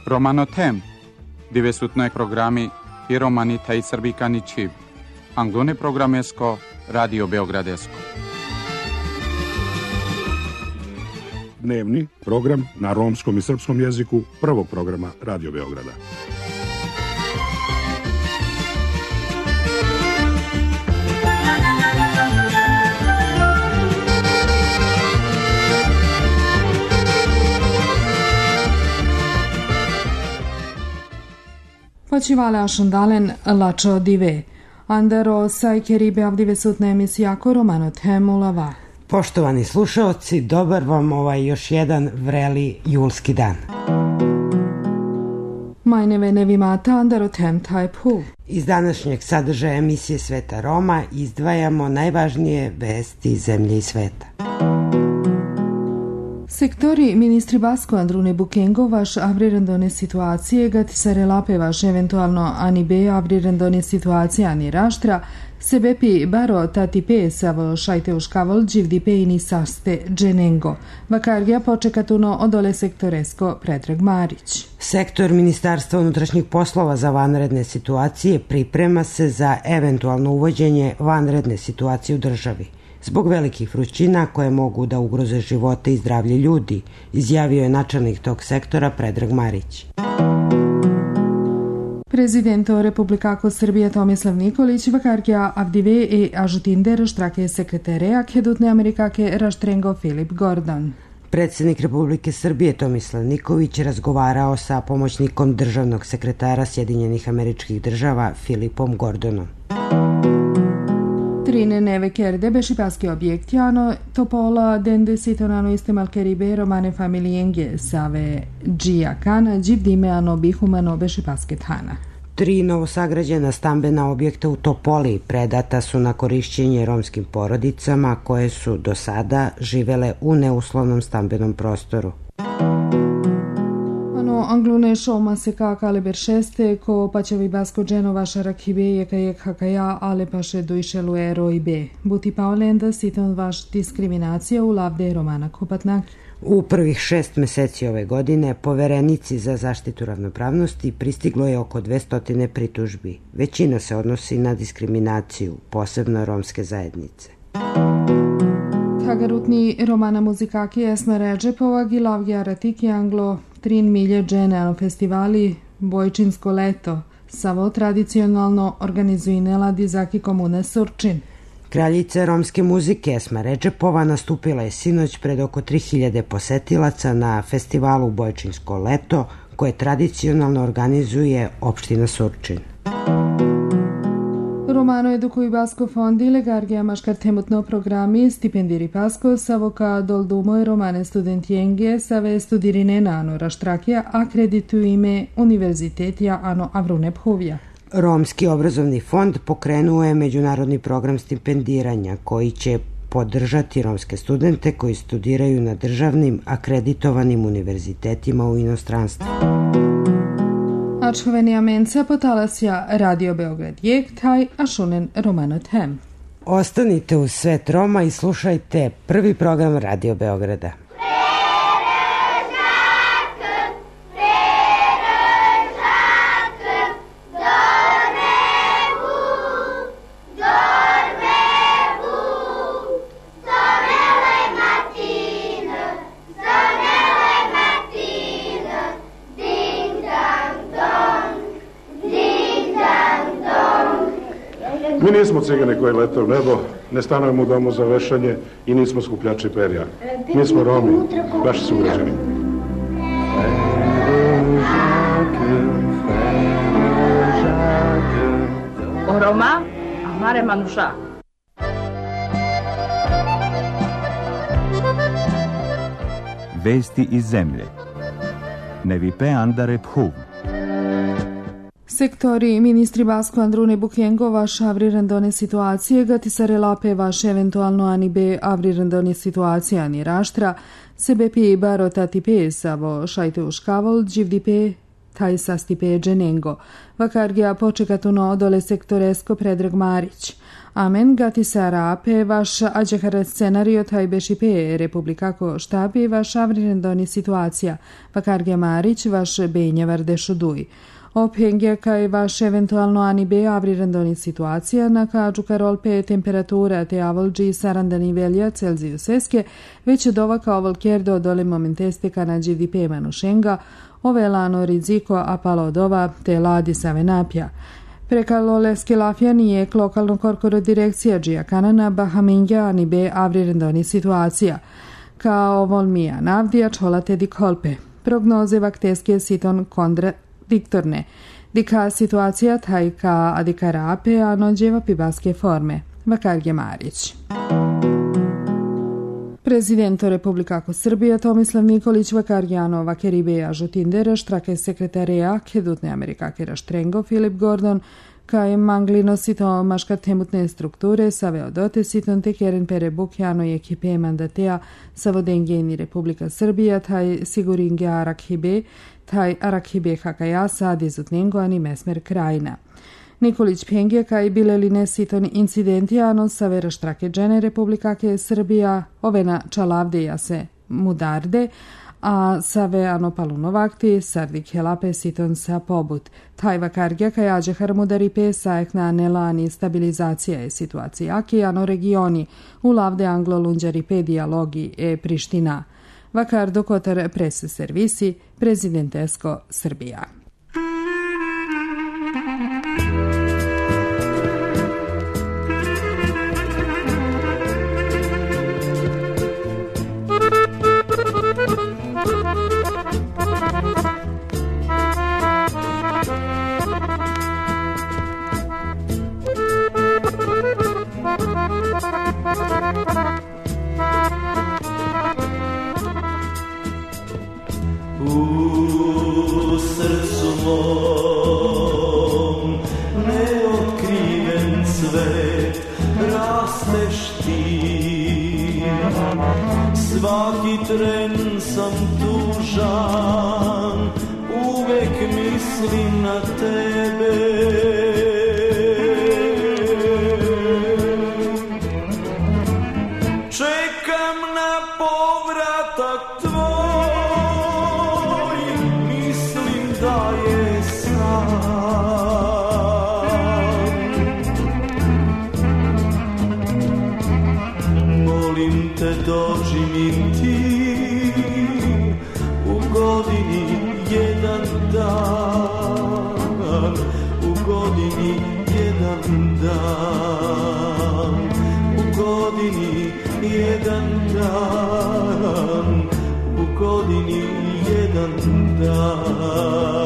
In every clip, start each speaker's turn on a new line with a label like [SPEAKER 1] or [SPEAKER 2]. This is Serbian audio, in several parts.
[SPEAKER 1] Romanothem, divesutnoj programi i romani taj srbikani čiv. Anglone programesko, Radio Beogradesko.
[SPEAKER 2] Dnevni program na romskom i srpskom jeziku prvog programa Radio Beograda.
[SPEAKER 3] Počivale ašandalen lačo dive. Andaro sajkeri beavdive sutna emisijako Romanothem ulava.
[SPEAKER 4] Poštovani slušaoci, dobar vam još jedan vreli julski dan.
[SPEAKER 3] Majneve nevimata Andaro-Them Tajpu.
[SPEAKER 4] Iz današnjeg sadržaja emisije Sveta Roma izdvajamo najvažnije vesti zemlje i sveta.
[SPEAKER 3] Sektori ministri Basko Andrune Bukengovaš avrirendone situacije gatisare lapevaš eventualno ani be avrirendone situacije ani raštra sebepi baro tati pe savo šajte uškavol dživdi pe ini saste dženengo. Vakargija počekatuno odole sektoresko Predrag Marić.
[SPEAKER 4] Sektor Ministarstva unutrašnjih poslova za vanredne situacije priprema se za eventualno uvođenje vanredne situacije u državi. Zbog velikih vrućina koje mogu da ugroze živote i zdravlje ljudi, izjavio je načelnik tog sektora Predrag Marić.
[SPEAKER 3] Prezidento Republikako Srbije Tomislav Nikolić vakarkija avdive i ažutinde raštrake sekretere Kedutne Amerikake raštrengo Filip Gordon.
[SPEAKER 4] Predsjednik Republike Srbije Tomislav Nikolić razgovarao sa pomoćnikom državnog sekretara Sjedinjenih Američkih Država Filipom Gordonom.
[SPEAKER 3] Trine neve kerde beši paski objektjano topola dende sitonano istemalke ribe romane familijenge save džija kana dživdime ano bihumano beši paske tana.
[SPEAKER 4] 3 novosagrađena stambena objekta u Topoli predata su na korišćenje romskim porodicama koje su do sada živele u neuslovnom stambenom prostoru.
[SPEAKER 3] Anglune šoma se kakale beršeste ko paćevi basko dženova šarakibe jekajek hakaja ale paše dujšelu ero i be. Buti paolenda siton vaš diskriminacija u lavde romana kopatnak.
[SPEAKER 4] U prvih 6 meseci ove godine poverenici za zaštitu ravnopravnosti pristiglo je oko 200 pritužbi. Većina se odnosi na diskriminaciju, posebno romske zajednice.
[SPEAKER 3] Tagarutni romana muzikaki Esma Redžepova gilavgija ratiki anglo 3 milje džene festivali Bojčinsko leto savo tradicionalno organizuinela dizaki komune Surčin.
[SPEAKER 4] Kraljica romske muzike Esma Redžepova nastupila je sinoć pred oko 3000 posetilaca na festivalu Bojčinsko leto koje tradicionalno organizuje opština Surčin.
[SPEAKER 3] Romano edukuju Basko fondi legargija maškar temutno programi stipendiri Pasko savoka doldumoj romane studentjenge save studirine na ano raštrakija akredituju ime univerzitetija ano Avrune Phuvija.
[SPEAKER 4] Romski obrazovni fond pokrenuo je međunarodni program stipendiranja koji će podržati romske studente koji studiraju na državnim akreditovanim univerzitetima u inostranstvu.
[SPEAKER 3] Ačhovenija menca potalasja Radio Beograd jektaj, a šunen Romanothem.
[SPEAKER 4] Ostanite uz Svet Roma i slušajte prvi program Radio Beograda.
[SPEAKER 2] Mi nismo cigane koji lete u nebo, ne stanujemo u domu za vešanje i nismo skupljači perja. Mi smo Romi, vaši sugrađani.
[SPEAKER 5] O Roma, amare manuša.
[SPEAKER 6] Vesti iz zemlje. Nevipe Andare Phuv.
[SPEAKER 3] Sektori ministri Basko Andrune Bukengovaš avrirendone situacije gatisare lape vaš eventualno ani be avrirendone situacije ani raštra sebepi baro tati pe savo šajte uškavol dživdi pe taj sa Stipe Dženengo. Vakargija počekatuno odole sektoresko Predrag Marić. Amen gati sa rape vaš ađehar scenario taj bešipe republikako štabi vaš avrindoni situacija. Vakargija Marić vaš benjevar dešuduj. Opjengja kaj vaš eventualno anibe avrindoni situacija na kažu karolpe temperatura te avolđi sarandani velja Celzijuseske već dovaka ovolkerdo dole momenteste kanađi dipe manušenga ovelano riziko apalodova te ladi savenapja. Prekalo skilafja nije lokalno korkoro direkcija džija kanana bahamingja anibe avrindoni situacija. Kao volmija navdija čolate di kolpe. Prognoze vakteske siton kontradiktorne. Dika situacija taj ka adika rape, a nođeva pibaske forme. Vakargija Marić. Prezidento Republikako Srbije Tomislav Nikolić Vakargijano Vakeribeja Žutindera štrake sekretareja Kedutne Amerikake Raštrengo Filip Gordon kaj manglino sito maška temutne strukture sa veodote siton te keren pere bukjano i ekipe mandatea sa vodengeni Republika Srbija taj siguringe Arakhibe taj Arakhibe hakaja sa dizutnengo ani mesmer krajina. Nikolić Pengje kaj bileli nesiton incidentijano sa vera štrake džene Republikake Srbija ovena čalavdeja se mudarde, a save anopalunovakti sardik helape siton sa pobut. Taj vakargja kaj ađehar mudaripe saek na nelani stabilizacija je situacija aki ano regioni u lavde anglo-lunđaripe dijalogi Priština. Vakar dokotar prese servisi prezidentesko Srbija.
[SPEAKER 7] U srcu mom neotkriven cvet rasteš ti. Svaki tren sam tužan, uvek mislim na tebe. Čekam na povratak tvoj, mislim da je san. Molim te dođi mi ti u godini jedan dan, u godini jedan dan, u godini jedan dan, u godini jedan dan.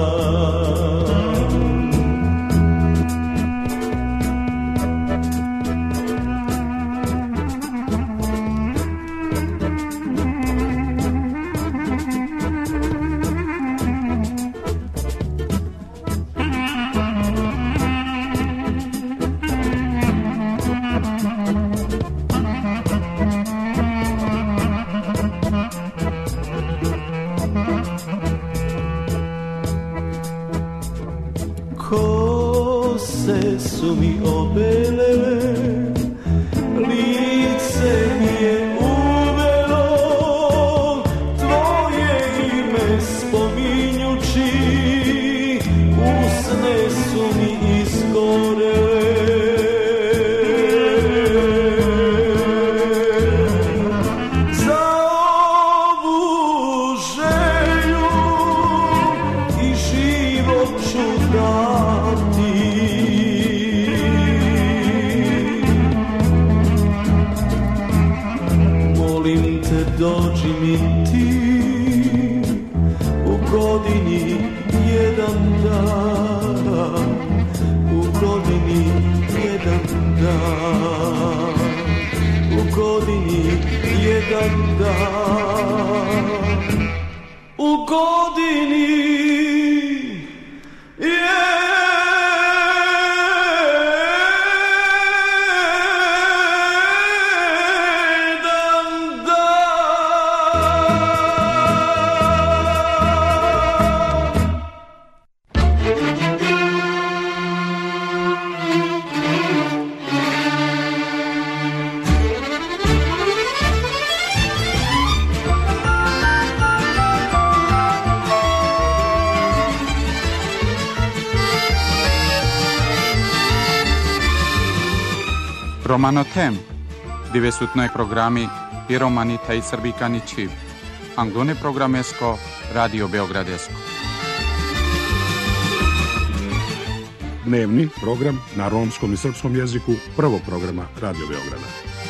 [SPEAKER 7] Kose su mi obele, lice mi je uvelo, tvoje ime spominjući, usne su mi izgorele. Za ovu želju i život ću dati. Molim te dođi mi ti u godini jedan dan, u godini jedan dan, u godini jedan dan, u godini
[SPEAKER 1] Romano tem, dove sutno programi i romani taj srbikani čib. Anglone programesko, Radio Beogradesko.
[SPEAKER 2] Dnevni program na romskom i srpskom jeziku prvog programa Radio Beograda.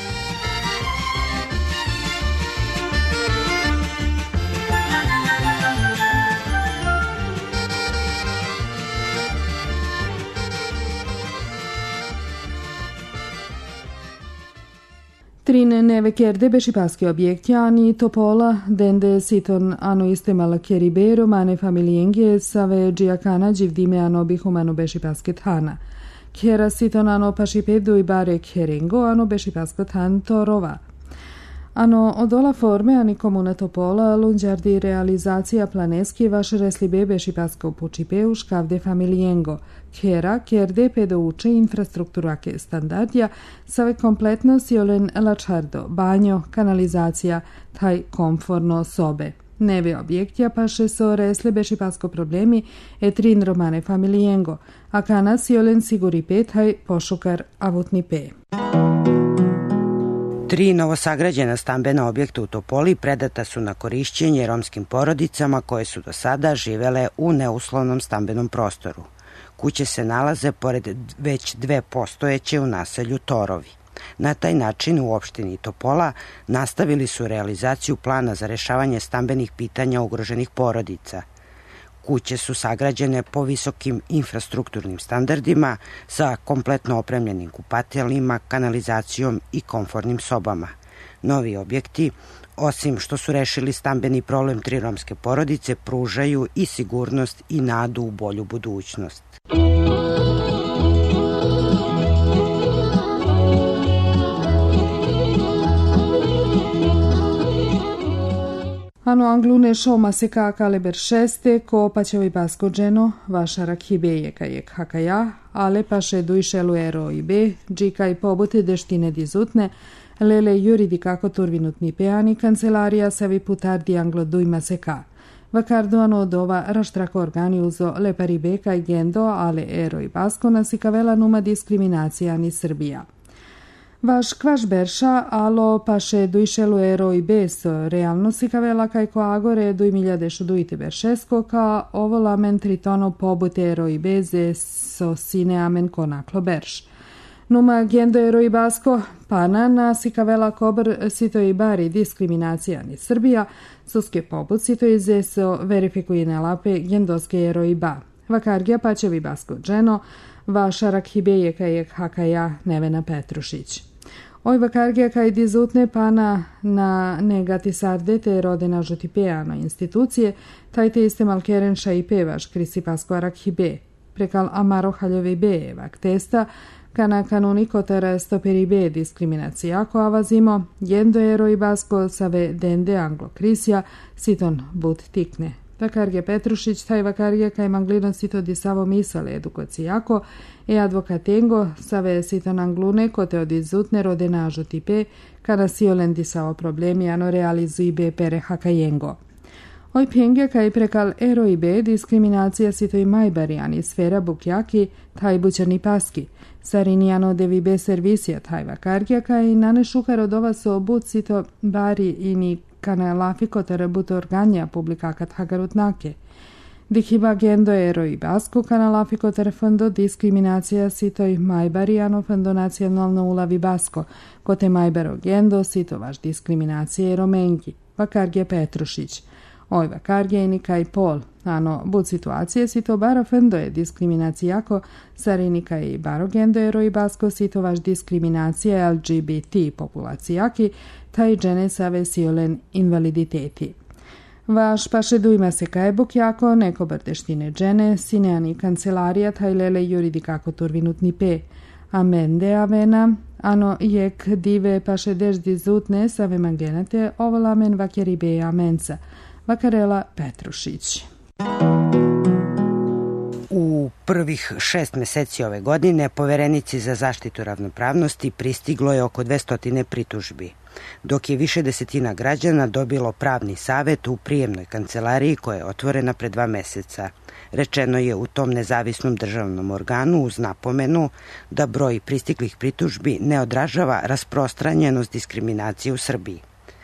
[SPEAKER 3] Trin neve kerde bešipaski objekti ani topola dende siton ano istemala keribero mane familienge save giacana givdime ano bihumano bešipaske thana. Kera siton ano pašipedu i bare kerengo ano bešipasko than torova. Ano odola forme ani komuna topola lunđardi realizacija planeski vaš reslibe bešipasko pučipeu škavde familiengo. Kera kerde pedouče infrastrukturake standardja save kompletno siolen lačardo, banjo, kanalizacija, taj komforno sobe. Neve objektja paše so resle bešipasko problemi trin romane familiengo, a kana siolen siguri pe taj pošukar avutni pe.
[SPEAKER 4] 3 novosagrađena stambena objekta u Topoli predata su na korišćenje romskim porodicama koje su do sada živele u neuslovnom stambenom prostoru. Kuće se nalaze pored već 2 postojeće u naselju Torovi. Na taj način u opštini Topola nastavili su realizaciju plana za rešavanje stambenih pitanja ugroženih porodica. Kuće su sagrađene po visokim infrastrukturnim standardima sa kompletno opremljenim kupateljima, kanalizacijom i komfornim sobama. Novi objekti, osim što su rešili stambeni problem 3 romske porodice, pružaju i sigurnost i nadu u bolju budućnost.
[SPEAKER 3] Ano anglune šoma se kakale ber šeste, ko paćevi basko dženo, vašarak hibeje kajek hakaja, ale paše dujšelu ero i be, džika i pobute deštine dizutne, lele juridi kako turvinutni peani, kancelarija savi putardi anglo dujma se ka. Vakardoano od ova raštrako organi uzo lepari beka i gendo, ale ero i basko nasikavela numa diskriminacija ni Srbija. Vaš kvaš berša, alo paše dujšelu ero i beso, realno si kavela kajko agore duj miljadeš dujte beršesko, ka ovo lamen tritono pobute ero i beze so sine amen konaklo berš. Numa gendo ero i basko, pana na si kavela kobr sito i bari diskriminacija ni Srbija, suske pobut sito i zeso verifikuje nelape gendoske ero i ba. Vakargija paćevi basko dženo, vašarak hibeje kajek hakaja Nevena Petrušić. Oj vakargija kaj dizutne pana na negati sardete rodena žutipeano institucije, taj te iste malkerenša i pevaš krisi pasko arak hibe. Prekal amaro haljove be vak testa, kana kanunikotara stoperi be diskriminacija ako avazimo, jendo ero i basko save dende anglo krisija, siton but tikne. Vakargija Petrušić, taj vakargija kaj manglino sito di savo misale edukacijako, advokatengo save siton anglune kote od izutne rodenažo tipe, kada siolen di savo problemi ano realizui be pere hakajengo. Oj penge kaj prekal ero i be diskriminacija sito i majbarijani sfera bukjaki, taj bućani paski, sarinijano devi be servisija taj vakargija kaj nane šukar od ova so but sito bari ini kana lafiko terebuto organja publikakat hagarutnake. Dihiba gendo ero i basko kana lafiko terefondo diskriminacija sitoj majbarijano fondo nacionalno ulavi basko, kote majbaro gendo sito vaš diskriminacije ero mengi, vakargija Petrušić. Oj vakargija ini kaj pol, ano bud situacije sito baro fondo je diskriminacijako, sarini kaj baro gendo ero i basko sito vaš diskriminacija LGBT populacijaki, taj džene save siolen invaliditeti. Vaš paše dujma se kaj bukjako, neko brdeštine džene, sineani kancelarija taj lele juridi kako turvinutni pe. Amende avena, ano jek dive paše deždi zutne save mangenate, ovo lamen vakeri be amenca. Vakarela Petrušić.
[SPEAKER 4] U prvih 6 meseci ove godine Poverenici za zaštitu ravnopravnosti pristiglo je oko 200 pritužbi. dok je više desetina građana dobilo pravni savet u prijemnoj kancelariji koja je otvorena pre 2 meseca. Rečeno je u tom nezavisnom državnom organu uz napomenu da broj pristiglih pritužbi ne odražava rasprostranjenost diskriminacije u Srbiji.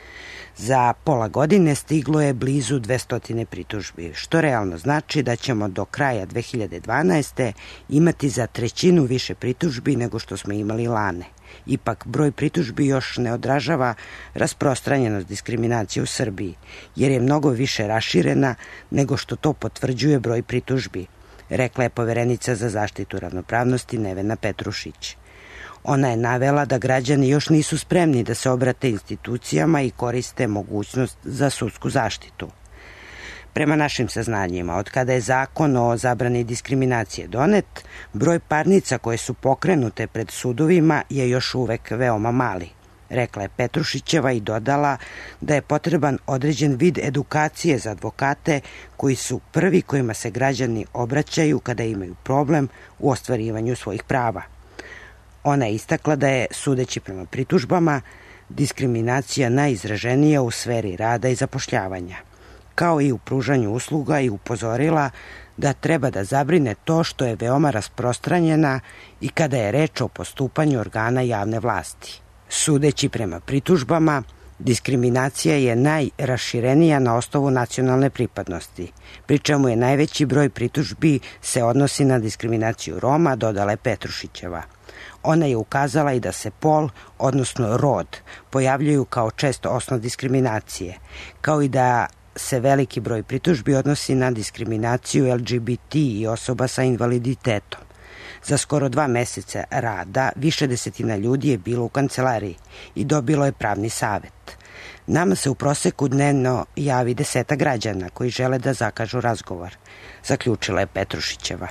[SPEAKER 4] Za pola godine stiglo je blizu 200 pritužbi, što realno znači da ćemo do kraja 2012. imati za 1/3 više pritužbi nego što smo imali lane. Ipak, broj pritužbi još ne odražava rasprostranjenost diskriminacije u Srbiji, jer je mnogo više raširena nego što to potvrđuje broj pritužbi, rekla je poverenica za zaštitu ravnopravnosti Nevena Petrušić. Ona je navela da građani još nisu spremni da se obrate institucijama i koriste mogućnost za sudsku zaštitu. Prema našim saznanjima, od kada je zakon o zabrani diskriminacije donet, broj parnica koje su pokrenute pred sudovima je još uvek veoma mali, rekla je Petrušićeva i dodala da je potreban određen vid edukacije za advokate koji su prvi kojima se građani obraćaju kada imaju problem u ostvarivanju svojih prava. Ona je istakla da je, sudeći prema pritužbama, diskriminacija najizraženija u sferi rada i zapošljavanja, kao i u pružanju usluga, i upozorila da treba da zabrine to što je veoma rasprostranjena i kada je reč o postupanju organa javne vlasti. Sudeći prema pritužbama, diskriminacija je najraširenija na osnovu nacionalne pripadnosti, pri čemu je najveći broj pritužbi se odnosi na diskriminaciju Roma, dodala je Petrušićeva. Ona je ukazala i da se pol, odnosno rod, pojavljuju kao često osnov diskriminacije, kao i da se veliki broj pritužbi odnosi na diskriminaciju LGBT i osoba sa invaliditetom. Za skoro 2 meseca rada više desetina ljudi je bilo u kancelariji i dobilo je pravni savet. Nama se u proseku dnevno javi 10 građana koji žele da zakažu razgovor, zaključila je Petrušićeva.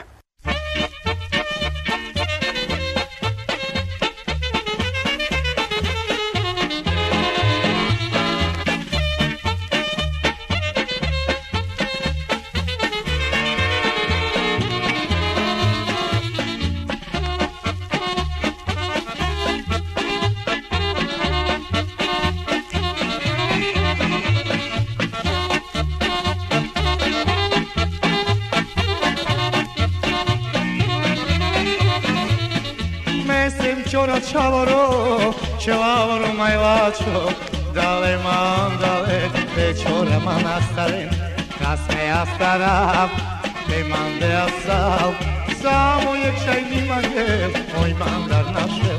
[SPEAKER 7] Ciavoro, ciavoro mai lacio, dale mandale, te ciora manastare, kasne astara, te mande asal, samo je čajni mangel, moj mandar našel.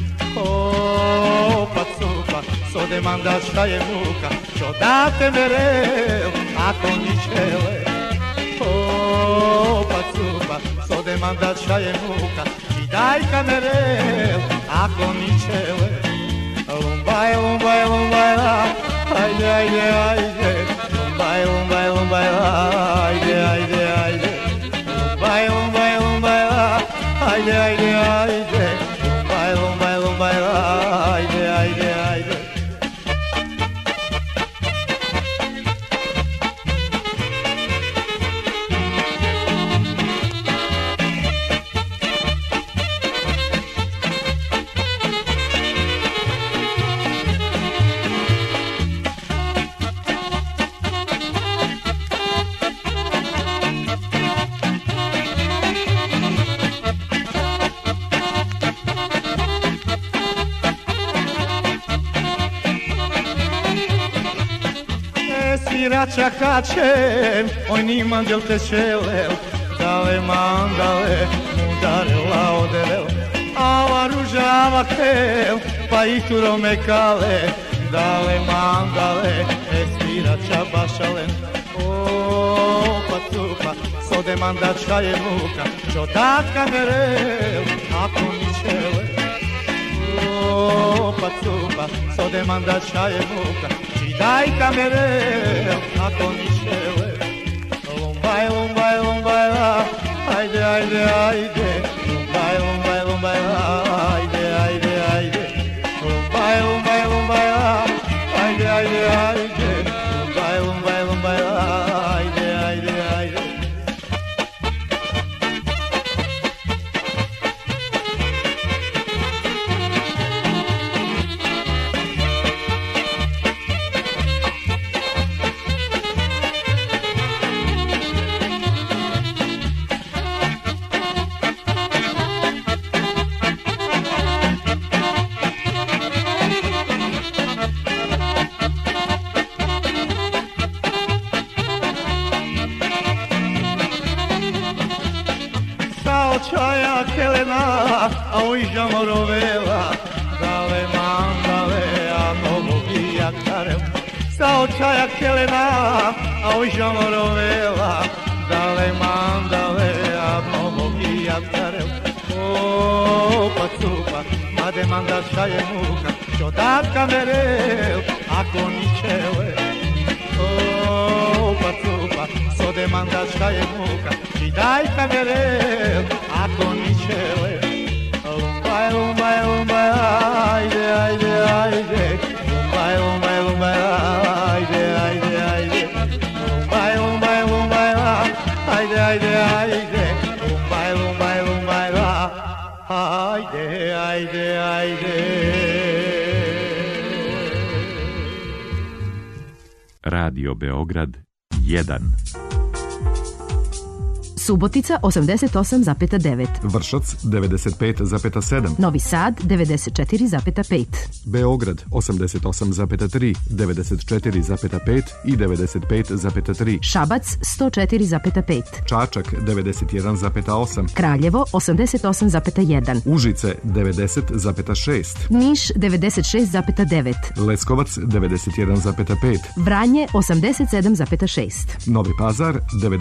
[SPEAKER 7] O, pacupa, sode mandar šaje muka, čo date merel, ako ničele. O, pacupa, sode mandar šaje muka, daj kamerel, ako ničele. Lumbaj, lumbaj, lumbaj, ajde, ajde, ajde. Lumbaj, lumbaj, lumbaj, ajde, ajde, ajde. Lumbaj, lumbaj, lumbaj, ajde, ajde, ajde. Lumbaj, lumbaj, lumbaj, ajde, ajde, ajde. Čakačem, oj niman del te čelel, dale mandale, mudare laoderel, ava ružava kel, pa i turo mekale, dale mandale, estira čabašalen, o pacupa, sode mandača je muka, čotatka merel, ako ničele, o pacupa, sode mandača je muka, daj kamerel, ako ničele. Lumbaj, lumbaj, lumbaj, ajde, ajde, ajde. Lumbaj, lumbaj, lumbaj, ajde, ajde, ajde. Lumbaj, lumbaj, lumbaj, ajde, ajde, ajde. Lumbaj, lumbaj, lumbaj, ajde, ajde, ajde. kelena, a hoje já morou vela, dale mandale, a novo guia carel. Sa očaja kelena, a hoje já morou vela, dale mandale, a novo guia carel. O pacupa, ma demanda šaje muka, čo da kamerel, ako ničele. O pacupa, so demanda šaje muka, či daj kamerel, ako ničele. Lumbaj, lumbaj, lumbaj, ajde, ajde, ajde. Lumbaj, lumbaj, lumbaj, ajde, ajde, ajde. Lumbaj, lumbaj, lumbaj, ajde, ajde, ajde. Lumbaj, lumbaj, lumbaj, ajde, ajde, ajde.
[SPEAKER 6] Radio Beograd 1.
[SPEAKER 8] Subotica 88,9.
[SPEAKER 9] Vršac 95,7.
[SPEAKER 8] Novi Sad 94,5.
[SPEAKER 9] Beograd 88,3, 94,5 i 95,3.
[SPEAKER 8] Šabac 104,5.
[SPEAKER 9] Čačak 91,8.
[SPEAKER 8] Kraljevo 88,1.
[SPEAKER 9] Užice 90,6.
[SPEAKER 8] Niš 96,9.
[SPEAKER 9] Leskovac 91,5.
[SPEAKER 8] Vranje 87,6.
[SPEAKER 9] Novi Pazar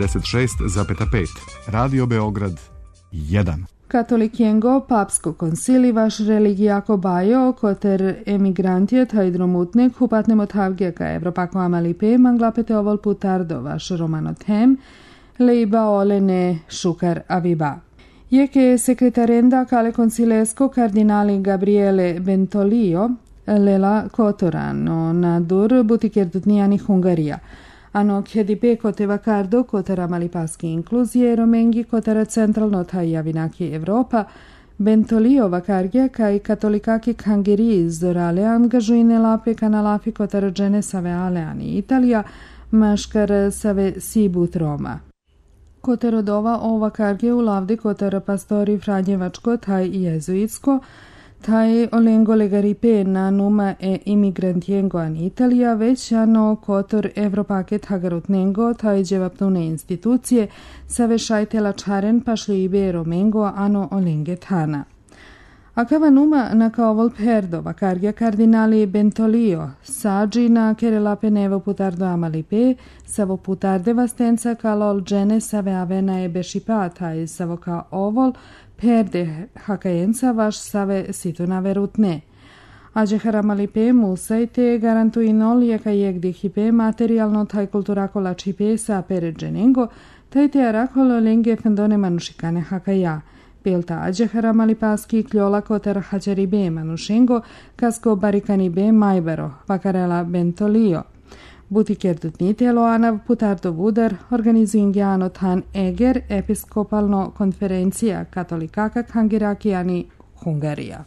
[SPEAKER 9] 96,5. Radio Beograd 1.
[SPEAKER 3] Katolik Jengo, papsko konsili, vaš religijako bajo, koter emigrantiet hajdromutnik, hupatnem od havgeka Evropako amalipe, manglapete ovol putardo, vaš romanothem, leiba olene šukar aviba. Jeke sekretarenda kale konsilesko kardinali Gabriele Bentolio, lela kotorano nadur butikerdutnijani Hungarija. Ano KDP koteva kardo kotara malipaski inkluzije romengi kotara centralno taj javinaki Evropa, Bentolio vakargja kaj katolikaki kangeri zorale angažujne lape kanalafi kotara džene save aleani Italija, maškar save sibut Roma. Koterodova ova karge u lavdi kotara pastori Franjevačko taj jezuitsko, taj olengo legaripe na numa e imigrantiengo an Italija, već ano kotor Evropaket hagarutnengo taj dževapnune institucije sa vešajtela čaren pašli ibe romengo ano olenge tana. Akava numa na kaovol perdo vakargja kardinali Bentolio, sađi na kerelape nevo putardo amalipe, savo putarde vastenca kalol džene save avena e bešipa taj savo ka ovol, perde hakajenca vaš save situna verutne. Ađe haramalipe musajte garantuinol jeka jegdi hipe materijalno taj kulturako lačipe sa peređenengo, taj te arakolo lenge fendone manušikane hakaja. Pelta ađe haramalipaski kljola kotar hačaribe manušengo, kasko barikanibe majbero, vakarela Bentolio. Butikerdutnitelo anav putardo vudar organizuingiano tan eger episkopalno konferencija katolikaka kangirakijani Hungarija.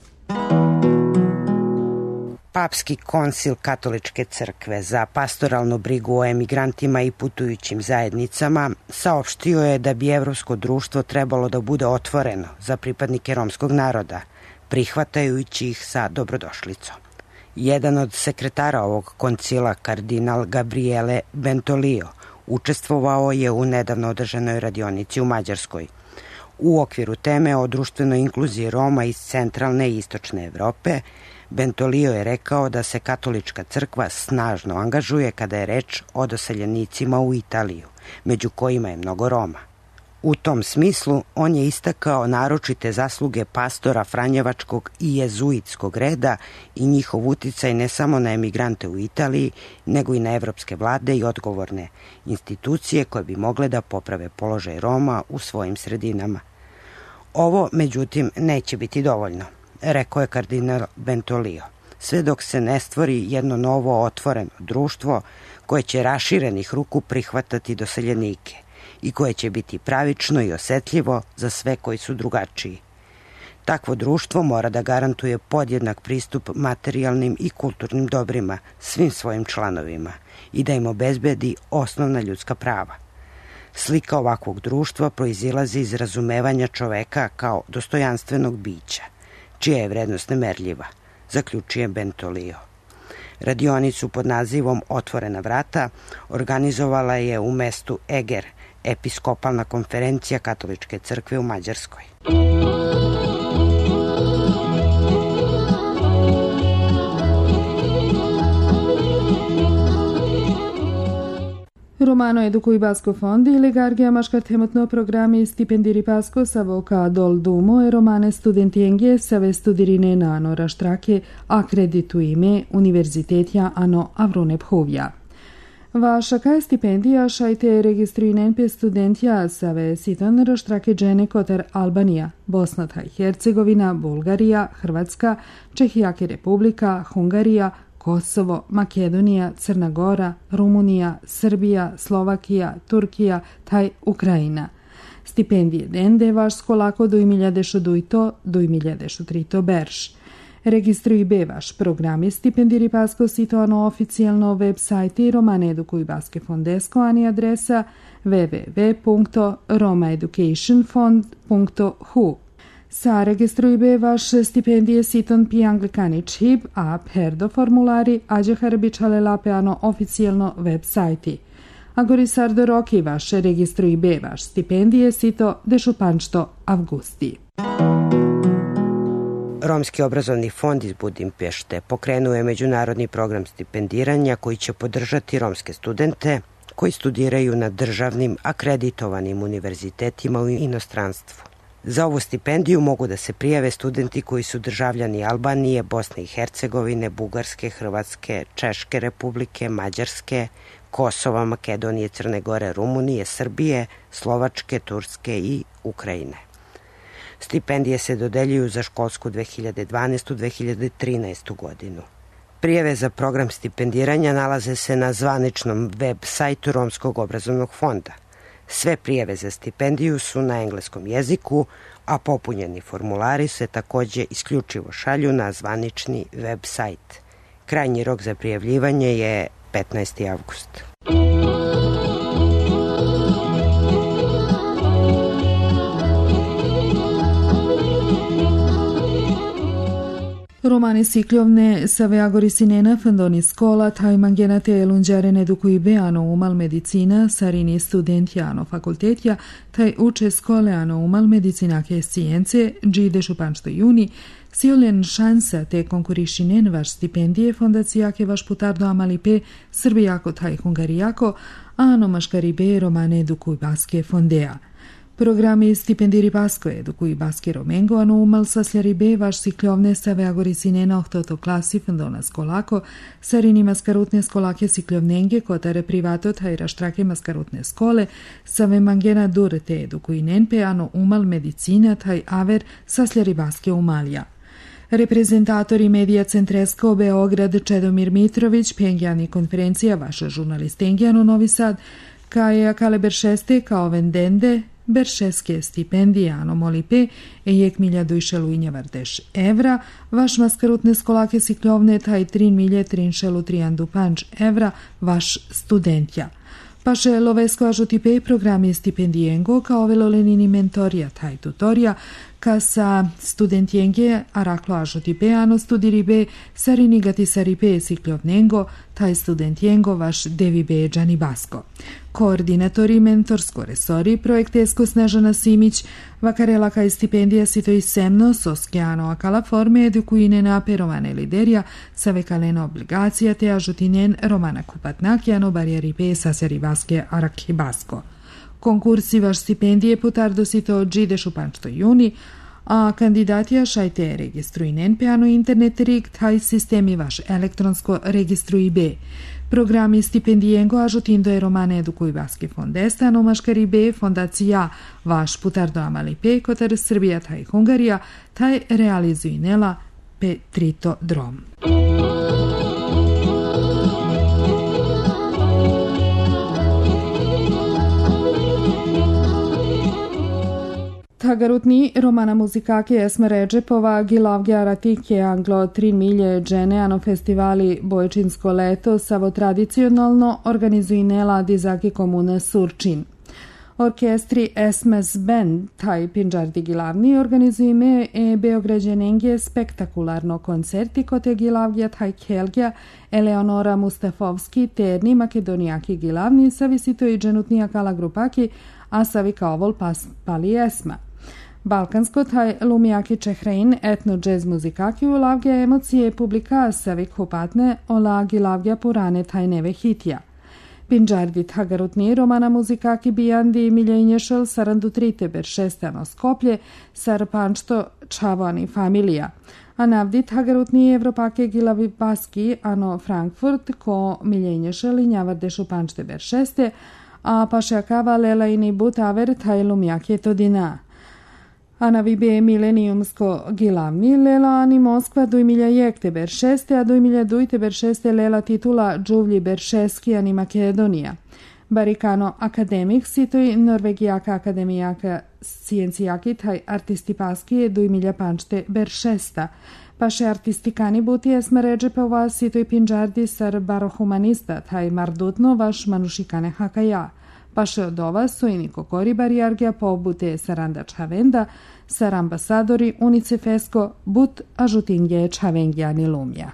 [SPEAKER 4] Papski konsil Katoličke crkve za pastoralnu brigu o emigrantima i putujućim zajednicama saopštio je da bi evropsko društvo trebalo da bude otvoreno za pripadnike romskog naroda, prihvatajući ih sa dobrodošlicom. Jedan od sekretara ovog koncila, kardinal Gabriele Bentolio, učestvovao je u nedavno održanoj radionici u Mađarskoj. U okviru teme o društvenoj inkluziji Roma iz centralne i istočne Evrope, Bentolio je rekao da se katolička crkva snažno angažuje kada je reč o doseljenicima u Italiju, među kojima je mnogo Roma. U tom smislu on je istakao naročite zasluge pastora Franjevačkog i jezuitskog reda i njihov uticaj ne samo na emigrante u Italiji, nego i na evropske vlade i odgovorne institucije koje bi mogle da poprave položaj Roma u svojim sredinama. Ovo, međutim, neće biti dovoljno, rekao je kardinal Bentolio, sve dok se ne stvori jedno novo otvoreno društvo koje će raširenih ruku prihvatati doseljenike i koje će biti pravično i osetljivo za sve koji su drugačiji. Takvo društvo mora da garantuje podjednak pristup materijalnim i kulturnim dobrima svim svojim članovima i da im obezbedi osnovna ljudska prava. Slika ovakvog društva proizilazi iz razumevanja čoveka kao dostojanstvenog bića, čija je vrednost nemerljiva, zaključuje Bentolio. Radionicu pod nazivom Otvorena vrata organizovala je u mestu Eger episkopalna konferencija Katoličke crkve u Mađarskoj.
[SPEAKER 3] Romano Edukuj Basko fondi legargia maškartemotno programi stipendiri Pasko savoka dol dumo e romane studentienge save studirine na ano raštrake akredituime univerzitetja ano Avrone Phovja. Vaša je stipendija šajte registruinen pe studentja save sitan raštrake džene kotar Albanija, Bosna i Hercegovina, Bulgarija, Hrvatska, Čehijake Republika, Hungarija, Kosovo, Makedonija, Crna Gora, Rumunija, Srbija, Slovakija, Turkija, taj Ukrajina. Stipendije dende vaš skolako do 2002 do 2003 berš. Registruj be vaš programi stipendiri Pasko sito ano oficijalno web sajti Romane Edukuj Baske fondesko ani adresa www.romaeducationfond.hu. Sa registruj be vaš stipendije siton pi anglikani čib, a perdo formulari ađe harbičale lape ano oficijalno web sajti. Agori sardo roki vaš registruj be vaš stipendije sito dešupančto avgusti.
[SPEAKER 4] Romski obrazovni fond iz Budimpešte pokrenuo je međunarodni program stipendiranja koji će podržati romske studente koji studiraju na državnim akreditovanim univerzitetima u inostranstvu. Za ovu stipendiju mogu da se prijave studenti koji su državljani Albanije, Bosne i Hercegovine, Bugarske, Hrvatske, Češke republike, Mađarske, Kosova, Makedonije, Crne Gore, Rumunije, Srbije, Slovačke, Turske i Ukrajine. Stipendije se dodeljuju za školsku 2012-2013 godinu. Prijave za program stipendiranja nalaze se na zvaničnom web sajtu Romskog obrazovnog fonda. Sve prijave za stipendiju su na engleskom jeziku, a popunjeni formulari se takođe isključivo šalju na zvanični web sajt. Krajnji rok za prijavljivanje je 15. avgust.
[SPEAKER 3] Romane sikljovne save agorisinena fandoni skola taj mangenate elunđaren edukuj beano umal medicina sarini studentjano fakultetja taj uče skoleano umal medicinake scijence džide šupanšto juni siolen šansa te konkurišinen vaš stipendije fondacijake vaš putardo amalipe srbijako taj hungarijako ano maškaribe romane edukuj baske fondea. Programi stipendiri Pasko Edukuj Baske Romengo ano umal sasljari be vaš sikljovne save agorisinena ohtoto klasi fandona skolako sarini maskarutne skolake sikljovnenge kotare privato taj raštrake maskarutne skole save mangena dur te edukuj nenpe ano umal medicina taj aver sasljari Baske umalja. Reprezentatori medija Centresko Beograd Čedomir Mitrović pengjani konferencija vaša žurnalistengijano Novi Sad kaja kale beršeste kao vendende beršeske stipendije ano molipe ejek milja dojšelu injavardeš evra, vaš maskarutne skolake sikljovne taj 3 milje trinšelu trijandu panč evra, vaš studentja. Paše lovesko ažutipe programi stipendijengo kao velolenini mentorija taj tutorija, ka sa studentjenge araklo ažutipe ano studiribe sarinigati saripe sikljovnengo taj studentjengo vaš devibe džani basko. Koordinatori mentorsko resori projektesko Snežana Simić, vakarela kaj stipendija sito i semno soskjano akala forme edukujine na perovane liderija sa vekalena obligacija te ažutinen Romana Kupatnakjano barijaripe saseri baske arakhi basko. Konkursi vaš stipendije putardo sito džide šupanšto juni, a kandidatija šajte registruinen pe ano internet rig taj sistemi vaš elektronsko registruj be. Programi stipendijengo ažutindo je Romane Edukuj Baske fondesta, no maškari be fondacija vaš putardo amalipe kotar Srbija taj Hungarija taj realizuj nela pe trito drom. Tagarutni romana muzikake Esma Redžepova, Gilavge Aratike Anglo 3 milje džene ano festivali Bojčinsko leto savo tradicionalno organizujnela dizaki komune Surčin. Orkestri Esmes Band, taj Pinđardi Gilavni, organizujme Beograđenenge spektakularno koncerti kote Gilavgja taj Kelgja, Eleonora Mustafovski, terni Makedonijaki Gilavni, savisito i dženutnija kala grupaki, a savi kaovol pali Esma. Balkansko taj Lumijaki Čehrein etno džez muzikaki ulavgja emocije publika savik hupatne ola Gilavgja purane taj neve hitja. Pinđardit Hagarutni Romana muzikaki bijandi miljenješel sarandutrite ber šestano Skoplje sar pančto čavani familija. A navdit Hagarutni Evropake gilavi paski ano Frankfurt ko miljenješel i njavardešu pančte ber šeste, a pašakava lela ini butaver tajlum jaketo dina. A na vibe mileniumsko gilavni lela ani Moskva dujmilja jekte ber šeste, a dujmilja dujte ber šeste lela titula džuvlji ber šeski ani Makedonija. Barikano akademik sitoj Norvegijaka akademijaka scijencijaki taj artisti paski dujmilja pančte ber šesta. Paše artistikani buti esma Redžepova sitoj Pinđardi sar barohumanista taj mardutno vaš manušikane hakaja. Paše od ova su i Niko Koribar Jargija pobute Saranda Čhavenda, sar ambasadori UNICEF-esko but ažutingje Čhavengijani Lumja.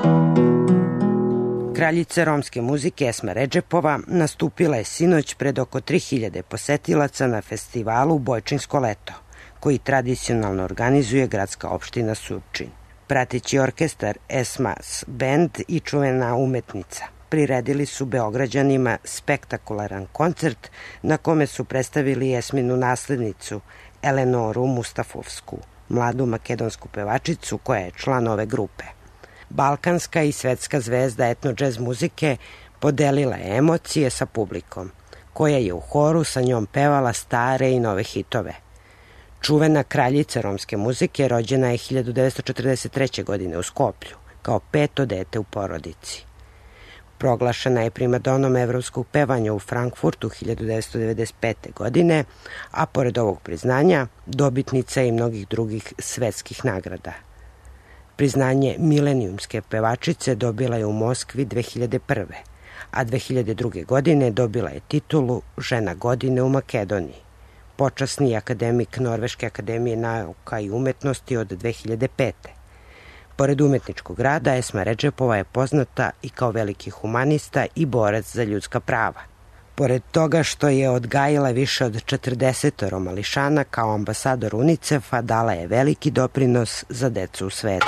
[SPEAKER 4] Kraljica romske muzike Esma Redžepova nastupila je sinoć pred oko 3000 posetilaca na festivalu Bojčinsko leto, koji tradicionalno organizuje gradska opština Surčin. Prateći orkestar Esmas Band i čuvena umetnica priredili su Beograđanima spektakularan koncert na kome su predstavili Esminu naslednicu Elenoru Mustafovsku, mladu makedonsku pevačicu koja je član ove grupe. Balkanska i svetska zvezda etno-džez muzike podelila je emocije sa publikom, koja je u horu sa njom pevala stare i nove hitove. Čuvena kraljica romske muzike rođena je 1943. godine u Skoplju, kao 5. dete u porodici. Proglašena je primadonom evropskog pevanja u Frankfurtu 1995. godine, a pored ovog priznanja dobitnica je i mnogih drugih svetskih nagrada. Priznanje milenijumske pevačice dobila je u Moskvi 2001. a 2002. godine dobila je titulu Žena godine u Makedoniji. Počasni akademik Norveške akademije nauka i umetnosti od 2005. Pored umetničkog rada, Esma Redžepova je poznata i kao veliki humanista i borac za ljudska prava. Pored toga što je odgajila više od 40 mališana, kao ambasador UNICEF-a dala je veliki doprinos za decu u svetu.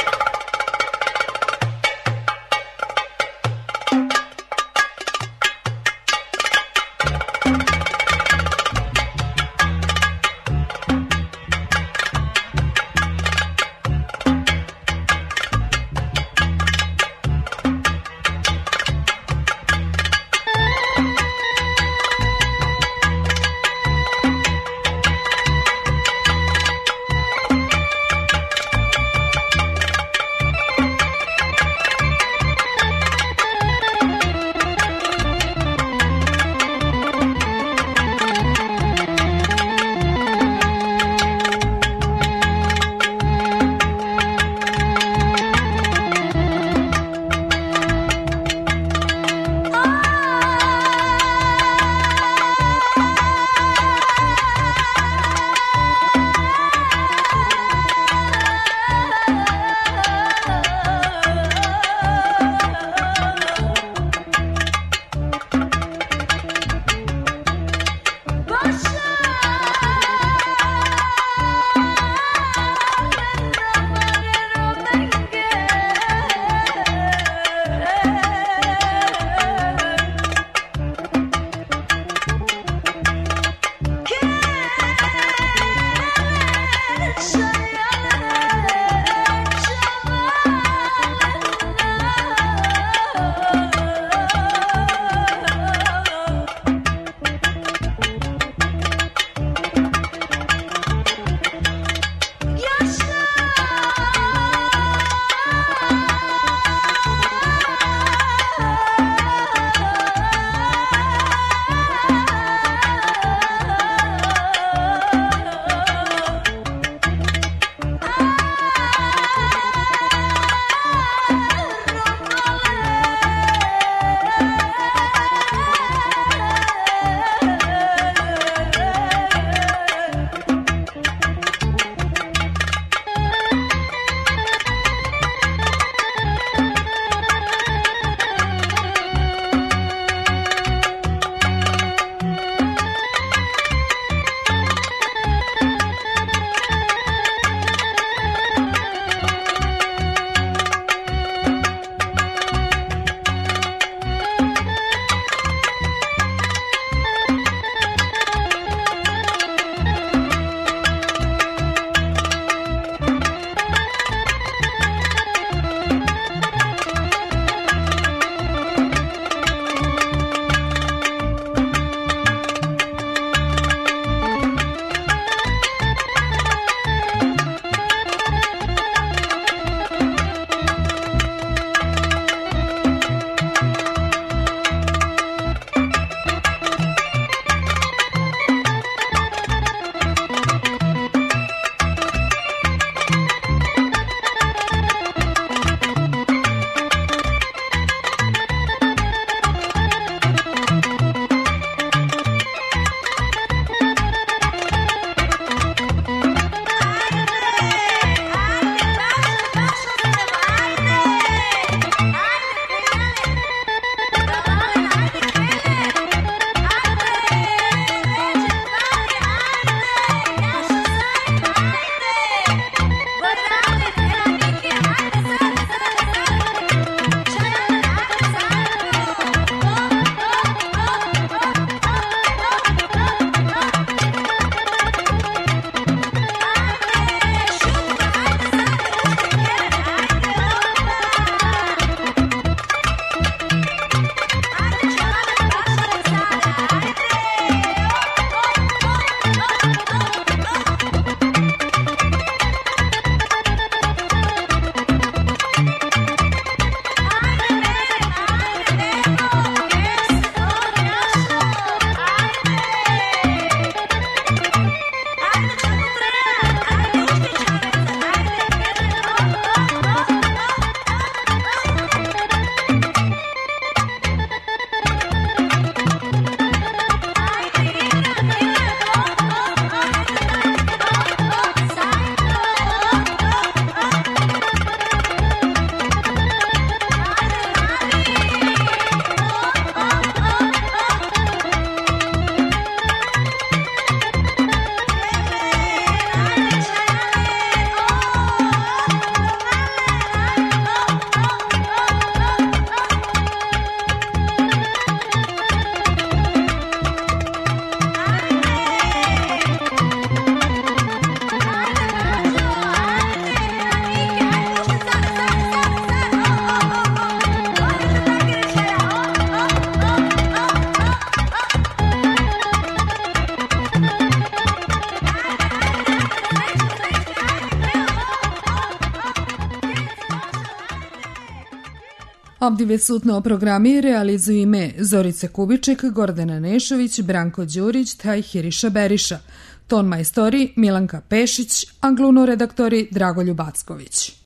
[SPEAKER 3] Obdive sutno programi realizuju ime Zorice Kubiček, Gordana Nešović, Branko Đurić, taj Hiriša Beriša. Ton majstori Milanka Pešić, a gluno redaktori Dragoljub Acković.